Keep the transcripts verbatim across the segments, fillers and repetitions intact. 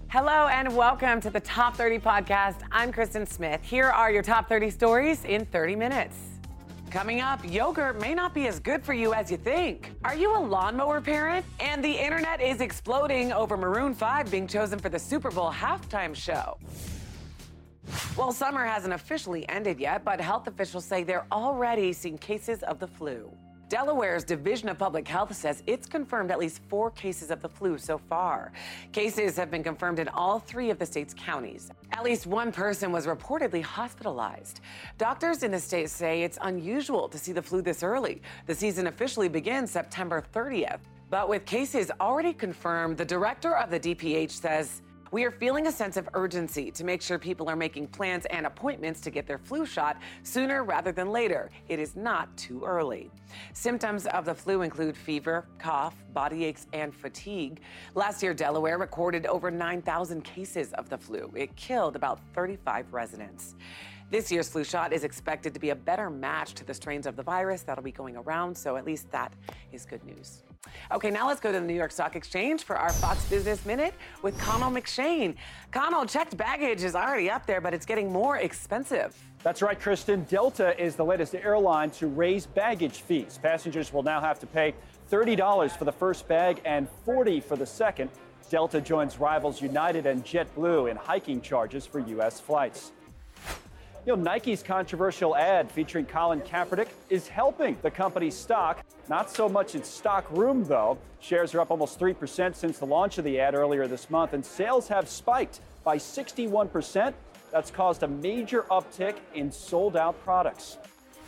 Hello and welcome to the Top thirty podcast. I'm Kristen Smith. Here are your top thirty stories in thirty minutes. Coming up, yogurt may not be as good for you as you think. Are you a lawnmower parent? And the internet is exploding over Maroon five being chosen for the Super Bowl halftime show. Well, summer hasn't officially ended yet, but health officials say they're already seeing cases of the flu. Delaware's Division of Public Health says it's confirmed at least four cases of the flu so far. Cases have been confirmed in all three of the state's counties. At least one person was reportedly hospitalized. Doctors in the state say it's unusual to see the flu this early. The season officially begins September thirtieth. But with cases already confirmed, the director of the D P H says, "We are feeling a sense of urgency to make sure people are making plans and appointments to get their flu shot sooner rather than later. It is not too early." Symptoms of the flu include fever, cough, body aches, and fatigue. Last year, Delaware recorded over nine thousand cases of the flu. It killed about thirty-five residents. This year's flu shot is expected to be a better match to the strains of the virus that'll be going around, so at least that is good news. Okay, now let's go to the New York Stock Exchange for our Fox Business Minute with Connell McShane. Connell, checked baggage is already up there, but it's getting more expensive. That's right, Kristen. Delta is the latest airline to raise baggage fees. Passengers will now have to pay thirty dollars for the first bag and forty dollars for the second. Delta joins rivals United and JetBlue in hiking charges for U S flights. You know, Nike's controversial ad featuring Colin Kaepernick is helping the company's stock. Not so much its stock room, though. Shares are up almost three percent since the launch of the ad earlier this month, and sales have spiked by sixty-one percent. That's caused a major uptick in sold-out products.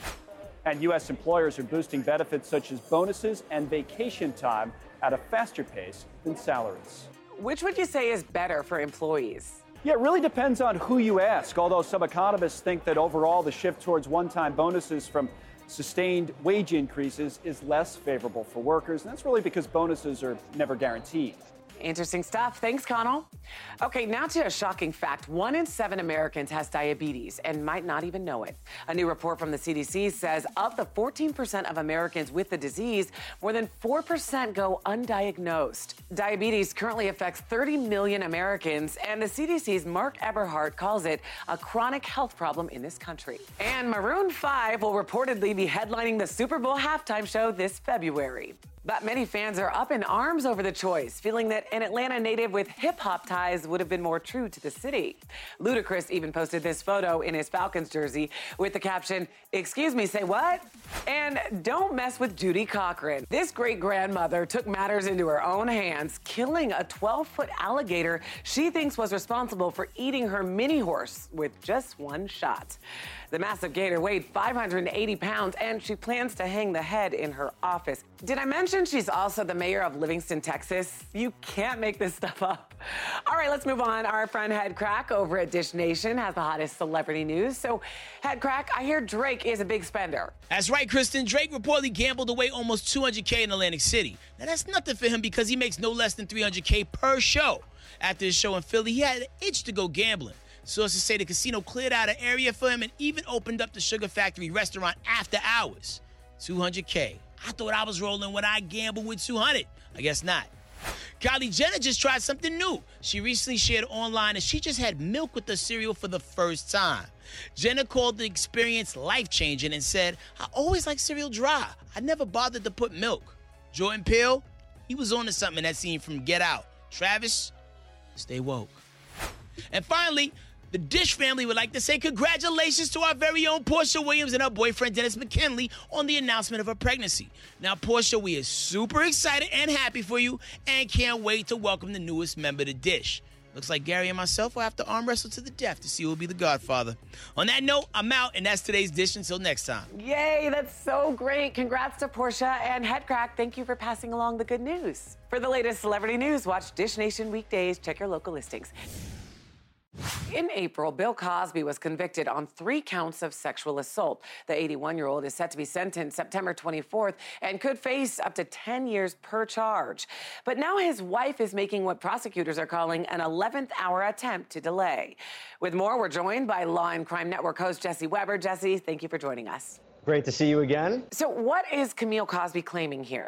And U S employers are boosting benefits such as bonuses and vacation time at a faster pace than salaries. Which would you say is better for employees? Yeah, it really depends on who you ask, although some economists think that overall the shift towards one-time bonuses from sustained wage increases is less favorable for workers, and that's really because bonuses are never guaranteed. Interesting stuff. Thanks, Connell. Okay, now to a shocking fact. One in seven Americans has diabetes and might not even know it. A new report from the C D C says of the fourteen percent of Americans with the disease, more than four percent go undiagnosed. Diabetes currently affects thirty million Americans, and the C D C's Mark Eberhart calls it a chronic health problem in this country. And Maroon five will reportedly be headlining the Super Bowl halftime show this February. But many fans are up in arms over the choice, feeling that an Atlanta native with hip-hop ties would have been more true to the city. Ludacris even posted this photo in his Falcons jersey with the caption, "Excuse me, say what?" And don't mess with Judy Cochran. This great-grandmother took matters into her own hands, killing a twelve-foot alligator she thinks was responsible for eating her mini horse with just one shot. The massive gator weighed five hundred eighty pounds, and she plans to hang the head in her office. Did I mention she's also the mayor of Livingston, Texas? You can't make this stuff up. All right, let's move on. Our friend Head Crack over at Dish Nation has the hottest celebrity news. So, Head Crack, I hear Drake is a big spender. That's right, Kristen. Drake reportedly gambled away almost two hundred K in Atlantic City. Now, that's nothing for him because he makes no less than three hundred K per show. After his show in Philly, he had an itch to go gambling. Sources say the casino cleared out an area for him and even opened up the Sugar Factory restaurant after hours. two hundred K. I thought I was rolling when I gambled with two hundred. I guess not. Kylie Jenner just tried something new. She recently shared online that she just had milk with the cereal for the first time. Jenner called the experience life-changing and said, "I always like cereal dry. I never bothered to put milk." Jordan Peele, he was on to something in that scene from Get Out. Travis, stay woke. And finally, the Dish family would like to say congratulations to our very own Portia Williams and her boyfriend Dennis McKinley on the announcement of her pregnancy. Now, Portia, we are super excited and happy for you and can't wait to welcome the newest member to Dish. Looks like Gary and myself will have to arm wrestle to the death to see who will be the godfather. On that note, I'm out, and that's today's Dish. Until next time. Yay, that's so great. Congrats to Portia and Head Crack. Thank you for passing along the good news. For the latest celebrity news, watch Dish Nation weekdays. Check your local listings. In April, Bill Cosby was convicted on three counts of sexual assault. The eighty-one-year-old is set to be sentenced September twenty-fourth and could face up to ten years per charge. But now his wife is making what prosecutors are calling an eleventh hour attempt to delay. With more, we're joined by Law and Crime Network host Jesse Weber. Jesse, thank you for joining us. Great to see you again. So what is Camille Cosby claiming here?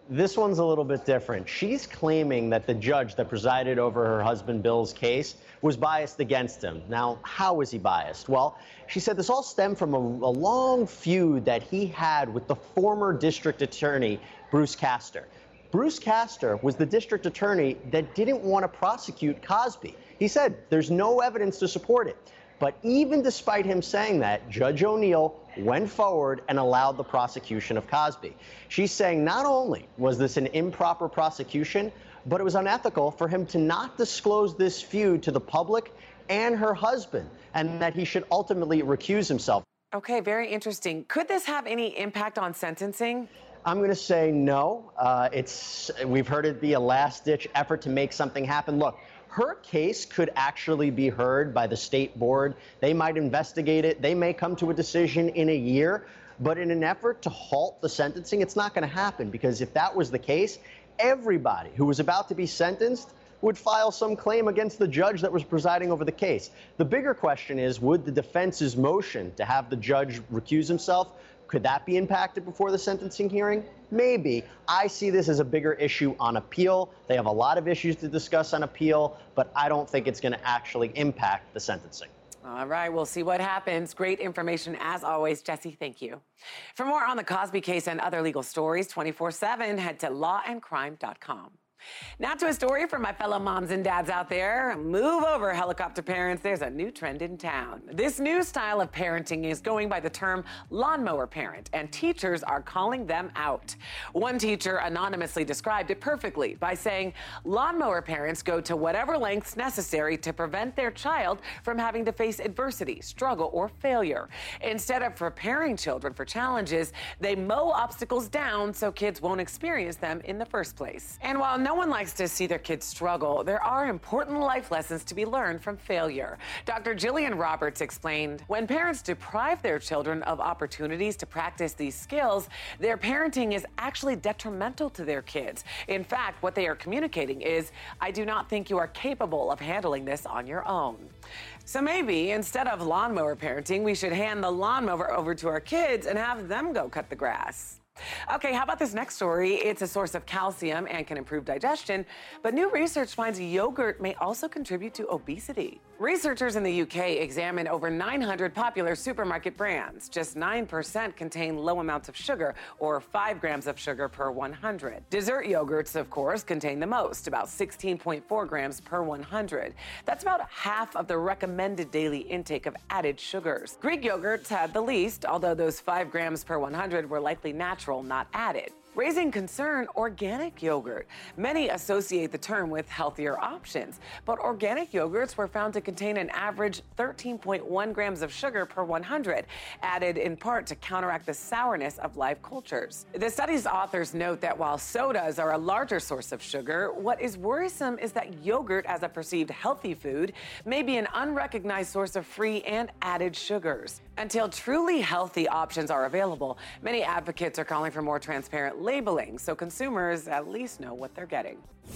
This one's a little bit different. She's claiming that the judge that presided over her husband Bill's case was biased against him. Now, how was he biased? Well, she said this all stemmed from a, a long feud that he had with the former district attorney, Bruce Castor. Bruce Castor was the district attorney that didn't want to prosecute Cosby. He said there's no evidence to support it. But even despite him saying that, Judge O'Neill went forward and allowed the prosecution of Cosby. She's saying not only was this an improper prosecution, but it was unethical for him to not disclose this feud to the public and her husband, and that he should ultimately recuse himself. Okay, very interesting. Could this have any impact on sentencing? I'm going to say no. Uh, it's we've heard it be a last-ditch effort to make something happen. Look, her case could actually be heard by the state board. They might investigate it. They may come to a decision in a year. But in an effort to halt the sentencing, it's not going to happen, because if that was the case, everybody who was about to be sentenced would file some claim against the judge that was presiding over the case. The bigger question is, would the defense's motion to have the judge recuse himself, could that be impacted before the sentencing hearing? Maybe. I see this as a bigger issue on appeal. They have a lot of issues to discuss on appeal, but I don't think it's going to actually impact the sentencing. All right, we'll see what happens. Great information as always. Jesse, thank you. For more on the Cosby case and other legal stories, twenty-four seven, head to law and crime dot com. Now to a story for my fellow moms and dads out there. Move over, helicopter parents. There's a new trend in town. This new style of parenting is going by the term lawnmower parent, and teachers are calling them out. One teacher anonymously described it perfectly by saying, lawnmower parents go to whatever lengths necessary to prevent their child from having to face adversity, struggle, or failure. Instead of preparing children for challenges, they mow obstacles down so kids won't experience them in the first place. And while no No one likes to see their kids struggle, there are important life lessons to be learned from failure. Doctor Jillian Roberts explained, when parents deprive their children of opportunities to practice these skills, their parenting is actually detrimental to their kids. In fact, what they are communicating is, I do not think you are capable of handling this on your own. So maybe instead of lawnmower parenting, we should hand the lawnmower over to our kids and have them go cut the grass. Okay, how about this next story? It's a source of calcium and can improve digestion, but new research finds yogurt may also contribute to obesity. Researchers in the U K examined over nine hundred popular supermarket brands. Just nine percent contain low amounts of sugar, or five grams of sugar per one hundred. Dessert yogurts, of course, contain the most, about sixteen point four grams per one hundred. That's about half of the recommended daily intake of added sugars. Greek yogurts had the least, although those five grams per one hundred were likely natural, not added. Raising concern, organic yogurt. Many associate the term with healthier options, but organic yogurts were found to contain an average thirteen point one grams of sugar per one hundred, added in part to counteract the sourness of live cultures. The study's authors note that while sodas are a larger source of sugar, what is worrisome is that yogurt, as a perceived healthy food, may be an unrecognized source of free and added sugars. Until truly healthy options are available, many advocates are calling for more transparent labeling so consumers at least know what they're getting.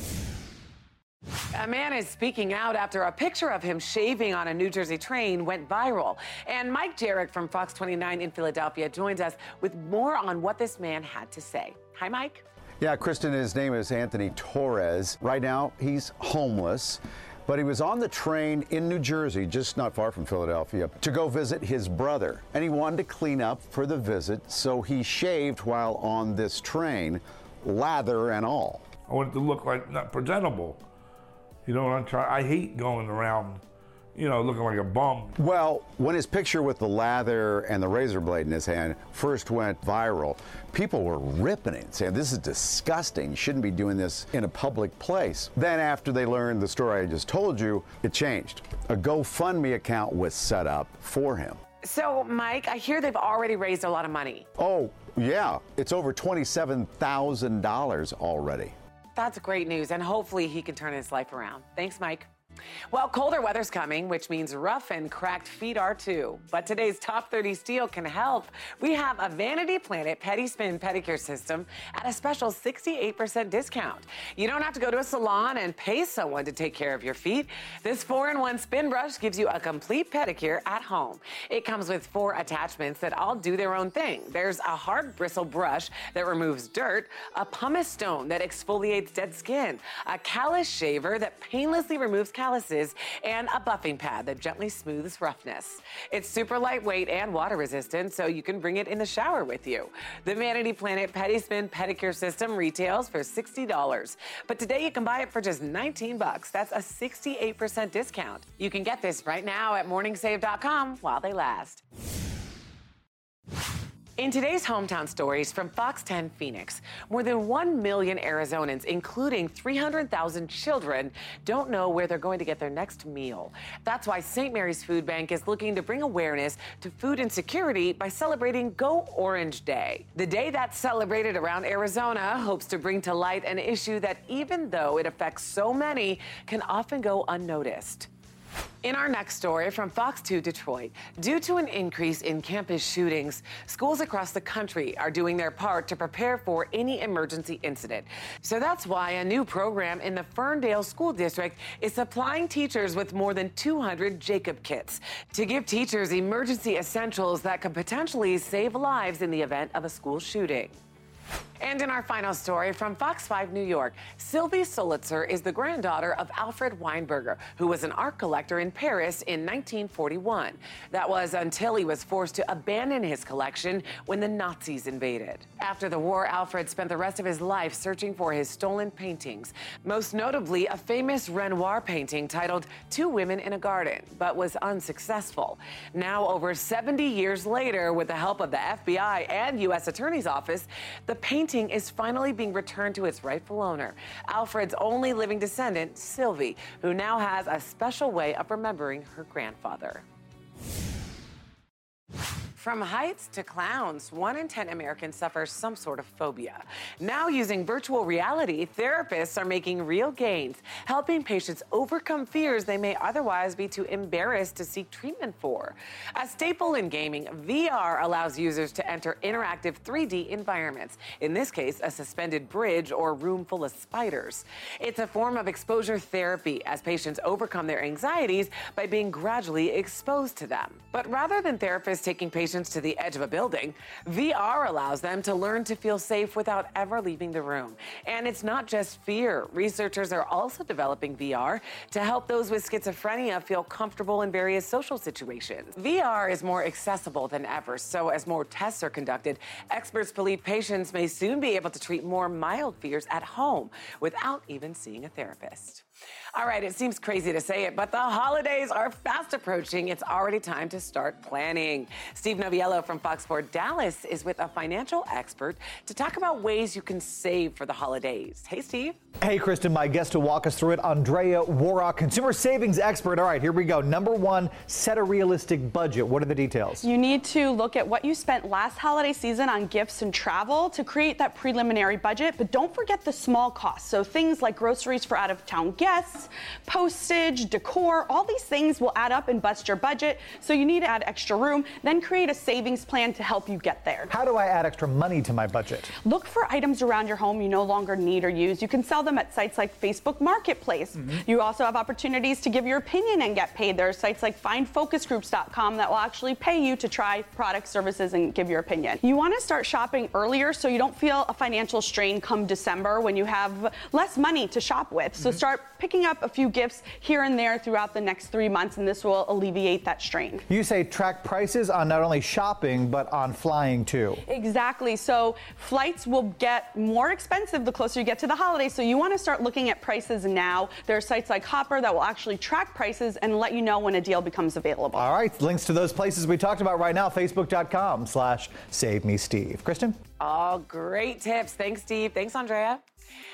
A man is speaking out after a picture of him shaving on a New Jersey train went viral. And Mike Jarek from Fox twenty-nine in Philadelphia joins us with more on what this man had to say. Hi, Mike. Yeah, Kristen, his name is Anthony Torres. Right now, he's homeless. But he was on the train in New Jersey, just not far from Philadelphia, to go visit his brother. And he wanted to clean up for the visit, so he shaved while on this train, lather and all. I wanted to look like not presentable. You know what I'm trying? I hate going around, you know, looking like a bum. Well, when his picture with the lather and the razor blade in his hand first went viral, people were ripping it, saying this is disgusting. You shouldn't be doing this in a public place. Then after they learned the story I just told you, it changed. A GoFundMe account was set up for him. So, Mike, I hear they've already raised a lot of money. Oh, yeah. It's over twenty-seven thousand dollars already. That's great news, and hopefully he can turn his life around. Thanks, Mike. Well, colder weather's coming, which means rough and cracked feet are too. But today's Top thirty Steal can help. We have a Vanity Planet Pedi Spin pedicure system at a special sixty-eight percent discount. You don't have to go to a salon and pay someone to take care of your feet. This four in one spin brush gives you a complete pedicure at home. It comes with four attachments that all do their own thing. There's a hard bristle brush that removes dirt, a pumice stone that exfoliates dead skin, a callus shaver that painlessly removes calluses, and a buffing pad that gently smooths roughness. It's super lightweight and water resistant, so you can bring it in the shower with you. The Vanity Planet Pedi Spin pedicure system retails for sixty dollars, but today you can buy it for just nineteen bucks. That's a sixty-eight percent discount. You can get this right now at morning save dot com while they last. In today's Hometown Stories from Fox ten Phoenix, more than one million Arizonans, including three hundred thousand children, don't know where they're going to get their next meal. That's why Saint Mary's Food Bank is looking to bring awareness to food insecurity by celebrating Go Orange Day. The day that's celebrated around Arizona hopes to bring to light an issue that, even though it affects so many, can often go unnoticed. In our next story from Fox two Detroit, due to an increase in campus shootings, schools across the country are doing their part to prepare for any emergency incident. So that's why a new program in the Ferndale School District is supplying teachers with more than two hundred Jacob kits to give teachers emergency essentials that could potentially save lives in the event of a school shooting. And in our final story from Fox five New York, Sylvie Solitzer is the granddaughter of Alfred Weinberger, who was an art collector in Paris in nineteen forty-one. That was until he was forced to abandon his collection when the Nazis invaded. After the war, Alfred spent the rest of his life searching for his stolen paintings, most notably a famous Renoir painting titled Two Women in a Garden, but was unsuccessful. Now, over seventy years later, with the help of the F B I and U S Attorney's Office, the painting is finally being returned to its rightful owner, Alfred's only living descendant, Sylvie, who now has a special way of remembering her grandfather. From heights to clowns, one in ten Americans suffers some sort of phobia. Now, using virtual reality, therapists are making real gains, helping patients overcome fears they may otherwise be too embarrassed to seek treatment for. A staple in gaming, V R allows users to enter interactive three D environments, in this case, a suspended bridge or room full of spiders. It's a form of exposure therapy as patients overcome their anxieties by being gradually exposed to them. But rather than therapists taking patients to the edge of a building, V R allows them to learn to feel safe without ever leaving the room. And it's not just fear. Researchers are also developing V R to help those with schizophrenia feel comfortable in various social situations. V R is more accessible than ever, so as more tests are conducted, experts believe patients may soon be able to treat more mild fears at home without even seeing a therapist. All right, it seems crazy to say it, but the holidays are fast approaching. It's already time to start planning. Steve Noviello from Fox four Dallas is with a financial expert to talk about ways you can save for the holidays. Hey, Steve. Hey, Kristen, my guest to walk us through it, Andrea Warrock, consumer savings expert. All right, here we go. Number one, set a realistic budget. What are the details? You need to look at what you spent last holiday season on gifts and travel to create that preliminary budget, but don't forget the small costs. So things like groceries for out-of-town guests, postage, decor, all these things will add up and bust your budget. So you need to add extra room, then create a savings plan to help you get there. How do I add extra money to my budget? Look for items around your home you no longer need or use. You can sell them at sites like Facebook Marketplace. Mm-hmm. You also have opportunities to give your opinion and get paid. There are sites like find focus groups dot com that will actually pay you to try product services and give your opinion. You want to start shopping earlier so you don't feel a financial strain come December when you have less money to shop with. So mm-hmm. start picking up a few gifts here and there throughout the next three months, and this will alleviate that strain. You say track prices on not only shopping, but on flying too. Exactly. So flights will get more expensive the closer you get to the holidays, so you want to start looking at prices now. There are sites like Hopper that will actually track prices and let you know when a deal becomes available. All right, links to those places we talked about right now, facebook dot com slash save me Steve. Kristen? All great tips. Thanks, Steve. Thanks, Andrea.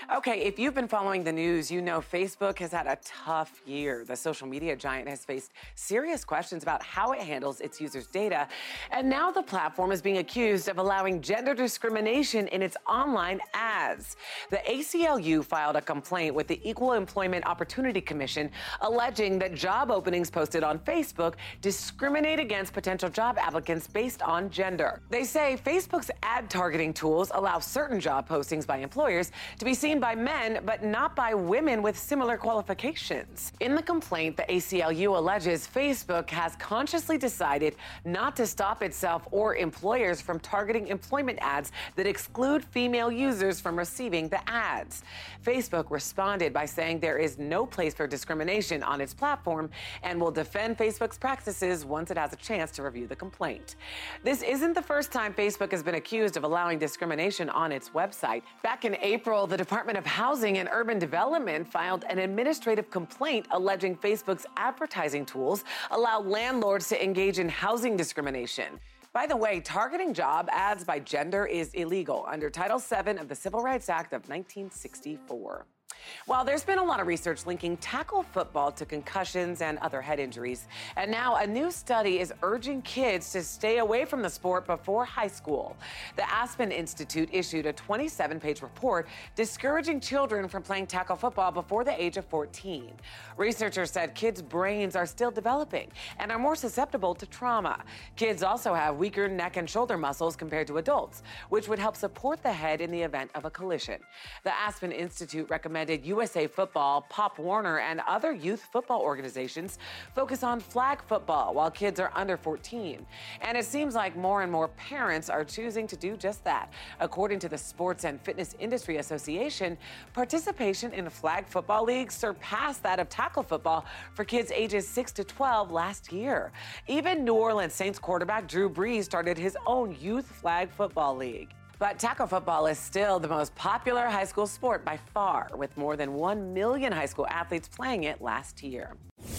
Okay, if you've been following the news, you know Facebook has had a tough year. The social media giant has faced serious questions about how it handles its users' data. And now the platform is being accused of allowing gender discrimination in its online ads. The A C L U filed a complaint with the Equal Employment Opportunity Commission alleging that job openings posted on Facebook discriminate against potential job applicants based on gender. They say Facebook's ad targeting tools allow certain job postings by employers to be seen by men, but not by women with similar qualifications. In the complaint, the A C L U alleges Facebook has consciously decided not to stop itself or employers from targeting employment ads that exclude female users from receiving the ads. Facebook responded by saying there is no place for discrimination on its platform and will defend Facebook's practices once it has a chance to review the complaint. This isn't the first time Facebook has been accused of allowing discrimination on its website. Back in April, the Department of Housing and Urban Development filed an administrative complaint alleging Facebook's advertising tools allow landlords to engage in housing discrimination. By the way, targeting job ads by gender is illegal under Title seven of the Civil Rights Act of nineteen sixty-four. Well, there's been a lot of research linking tackle football to concussions and other head injuries. And now a new study is urging kids to stay away from the sport before high school. The Aspen Institute issued a twenty-seven page report discouraging children from playing tackle football before the age of fourteen. Researchers said kids' brains are still developing and are more susceptible to trauma. Kids also have weaker neck and shoulder muscles compared to adults, which would help support the head in the event of a collision. The Aspen Institute recommended U S A Football, Pop Warner, and other youth football organizations focus on flag football while kids are under fourteen. And it seems like more and more parents are choosing to do just that. According to the Sports and Fitness Industry Association, participation in flag football leagues surpassed that of tackle football for kids ages six to twelve last year. Even New Orleans Saints quarterback Drew Brees started his own youth flag football league. But tackle football is still the most popular high school sport by far, with more than one million high school athletes playing it last year.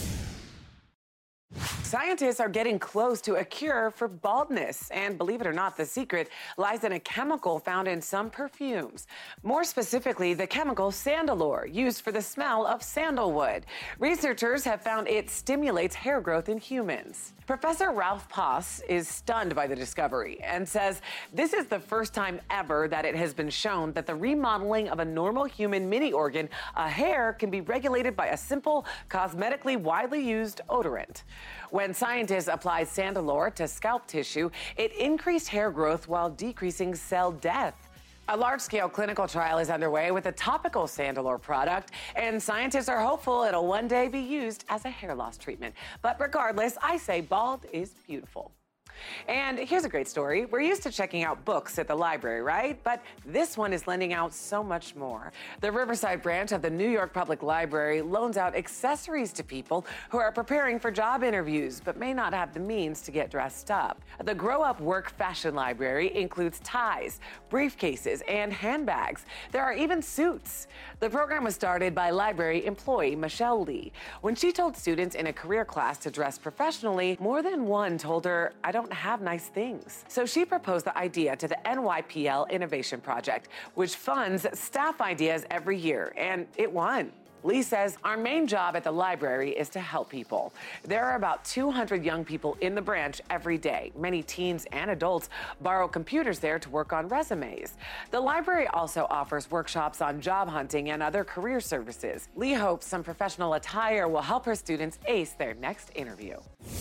Scientists are getting close to a cure for baldness, and believe it or not, the secret lies in a chemical found in some perfumes. More specifically, the chemical Sandalore, used for the smell of sandalwood. Researchers have found it stimulates hair growth in humans. Professor Ralph Poss is stunned by the discovery and says this is the first time ever that it has been shown that the remodeling of a normal human mini organ, a hair, can be regulated by a simple, cosmetically widely used odorant. When scientists applied Sandalore to scalp tissue, it increased hair growth while decreasing cell death. A large-scale clinical trial is underway with a topical Sandalore product, and scientists are hopeful it'll one day be used as a hair loss treatment. But regardless, I say bald is beautiful. And here's a great story. We're used to checking out books at the library, right? But this one is lending out so much more. The Riverside branch of the New York Public Library loans out accessories to people who are preparing for job interviews but may not have the means to get dressed up. The Grow Up Work Fashion Library includes ties, briefcases, and handbags. There are even suits. The program was started by library employee Michelle Lee. When she told students in a career class to dress professionally, more than one told her, "I don't have nice things." So she proposed the idea to the N Y P L Innovation Project, which funds staff ideas every year, and it won. Lee says, "Our main job at the library is to help people. There are about two hundred young people in the branch every day. Many teens and adults borrow computers there to work on resumes. The library also offers workshops on job hunting and other career services." Lee hopes some professional attire will help her students ace their next interview.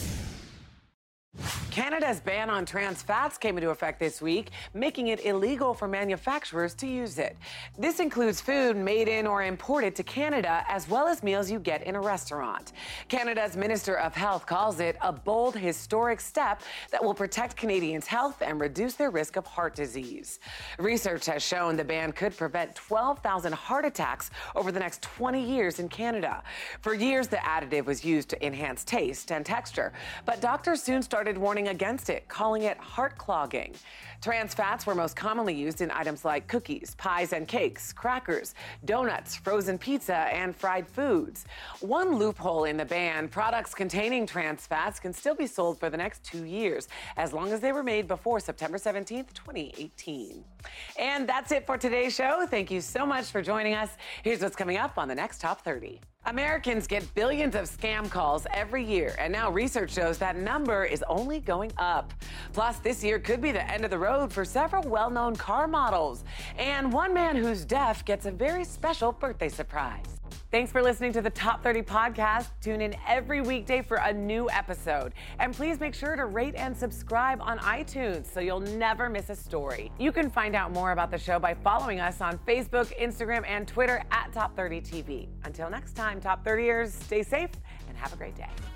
Canada's ban on trans fats came into effect this week, making it illegal for manufacturers to use it. This includes food made in or imported to Canada, as well as meals you get in a restaurant. Canada's Minister of Health calls it a bold, historic step that will protect Canadians' health and reduce their risk of heart disease. Research has shown the ban could prevent twelve thousand heart attacks over the next twenty years in Canada. For years, the additive was used to enhance taste and texture, but doctors soon started warning warning against it, calling it heart clogging. Trans fats were most commonly used in items like cookies, pies and cakes, crackers, donuts, frozen pizza, and fried foods. One loophole in the ban, products containing trans fats can still be sold for the next two years, as long as they were made before September seventeenth, twenty eighteen. And that's it for today's show. Thank you so much for joining us. Here's what's coming up on the next Top thirty. Americans get billions of scam calls every year, and now research shows that number is only going up. Plus, this year could be the end of the road for several well-known car models. And one man who's deaf gets a very special birthday surprise. Thanks for listening to the Top thirty podcast. Tune in every weekday for a new episode. And please make sure to rate and subscribe on iTunes so you'll never miss a story. You can find out more about the show by following us on Facebook, Instagram, and Twitter at Top thirty T V. Until next time, Top thirtyers, stay safe and have a great day.